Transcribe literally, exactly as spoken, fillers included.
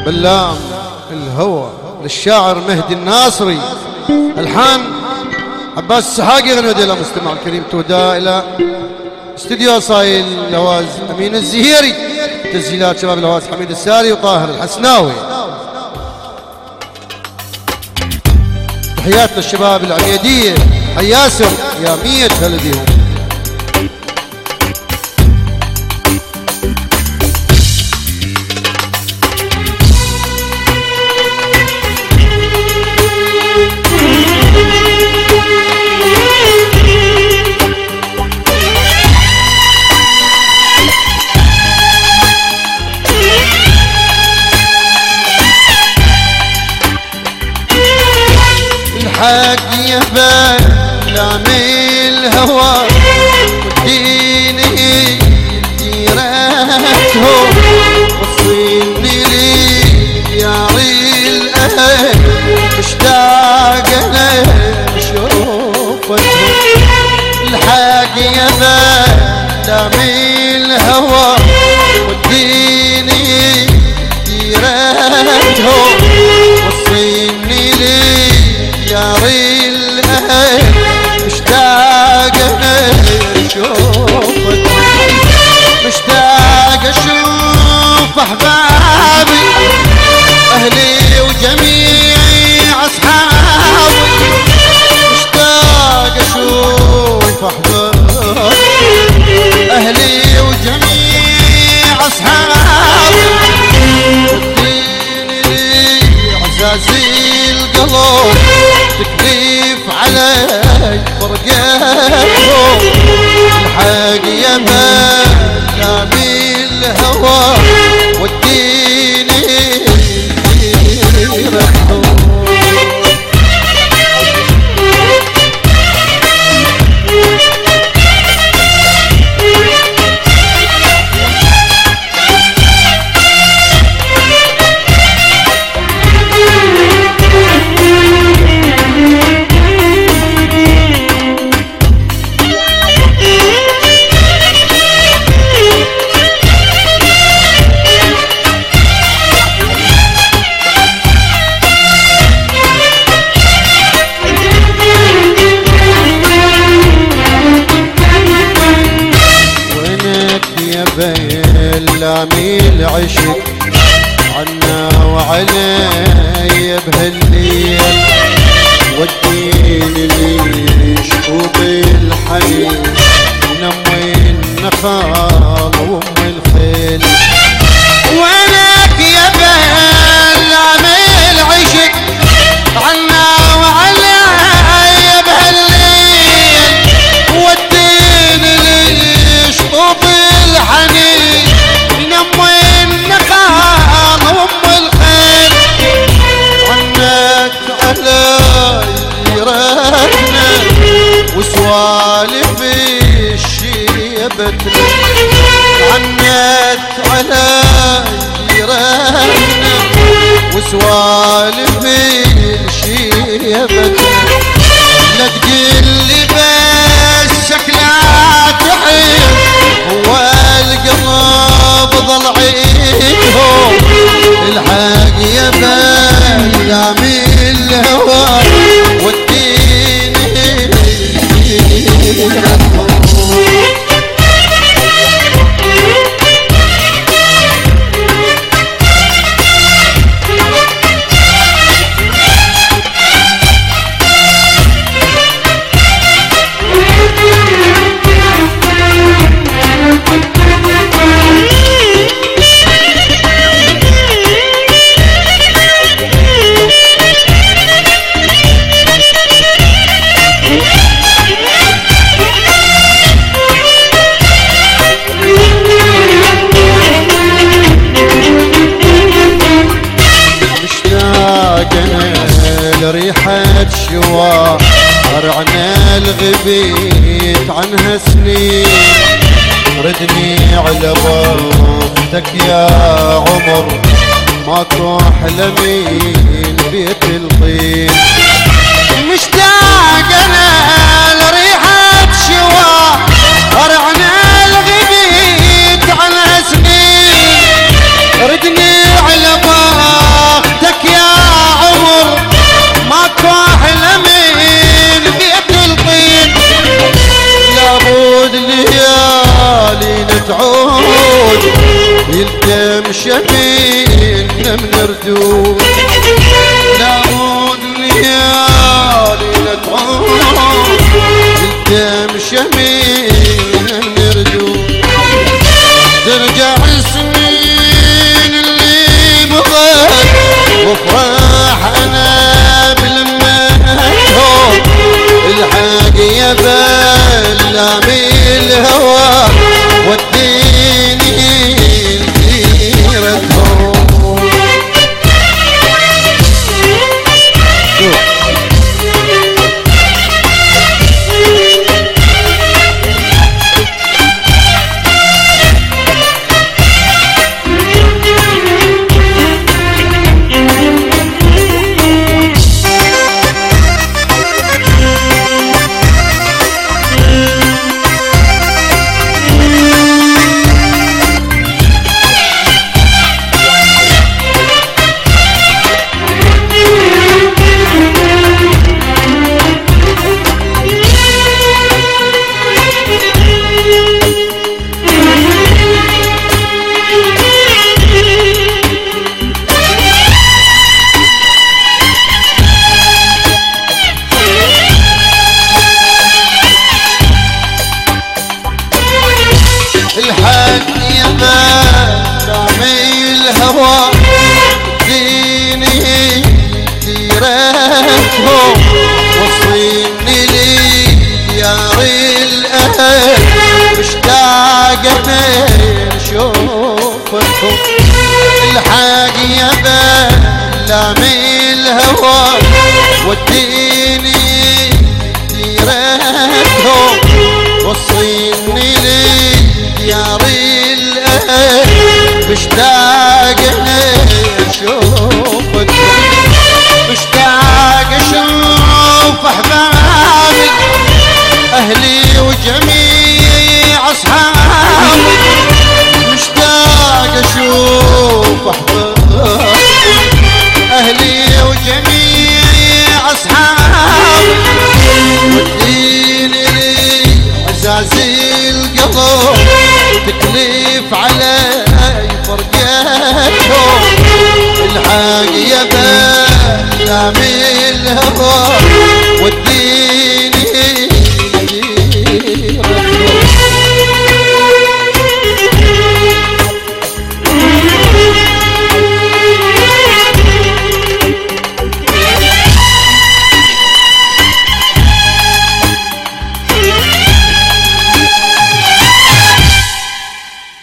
بلام الهوى للشاعر مهدي الناصري، الحان عباس السحاقي، غنى الى مستمع الكريم توداء الى استديو صايل لواز امين الزهيري، تسجيلات شباب لواز حميد الساري وطاهر الحسناوي. تحيات للشباب العميديه، حياسم يا مية هلديهم. الحق يا بلام الهوى وديني ديرته وصلني لي يا ريل الاهل مشتاق له شوفته. الحق يا بلام الهوى وديني ديرته وصلني لي يا ريل الاهل مشتاق اشوفك، مشتاق اشوف احبابي اهلي وجميع اصحابي، مشتاق اشوف احبابي اهلي وجميع اصحابي، وديني لي عزازي القلب تكليف علي فرقتهم. الحق يا بلام الهوى وديني ديرتهم. بلام العشق عنا وعلي بهالليل وديني ليش وبالحنين نمي النخال وام الخيل. وينك يا بلام العشق عنا وعلي بهالليل وديني ليش وبالحنين نمي النخال وام الخيل. عنك على جيراننا وسوالف الشيبتنا، عنك على جيراننا وسوالف الشيبتنا. لا تقلي بسك لا تحيل هو القلب ضل عيدهم. الحق يا بلام الهوى وديني ديرتهم. ريحة شوا رعنا الغبيت عنها سنين، ردني على ضمتك يا عمر ما تحلمين بيت الطين. مشتاق انا لريحة شوا رعنا الغبيت عنها سنين، ردني على ضمتك تعود يلتم شبينا من ردود لابد ليالي لا تعود يلتم شبينا من ردود ترجع السنين اللي مضت وافرح انا بلمتهم الحق يا بلامي الهوى وديني لديرتهم الحق يا بلامي الهوى ديني ديرتهم وصلني لديار الاهل مشتاق من شوفتهم الحق يا بلامي الهوى وديني ديرتهم وصلني ديار الأهل مشتاق اشوفك مشتاق اشوف احبابي اهلي وجميع اصحابي مشتاق اشوف احبابي اهلي وجميع اصحابي وديني لي عزازي القلب تكليف علي فرقتهم الحق يا بلامي الهوى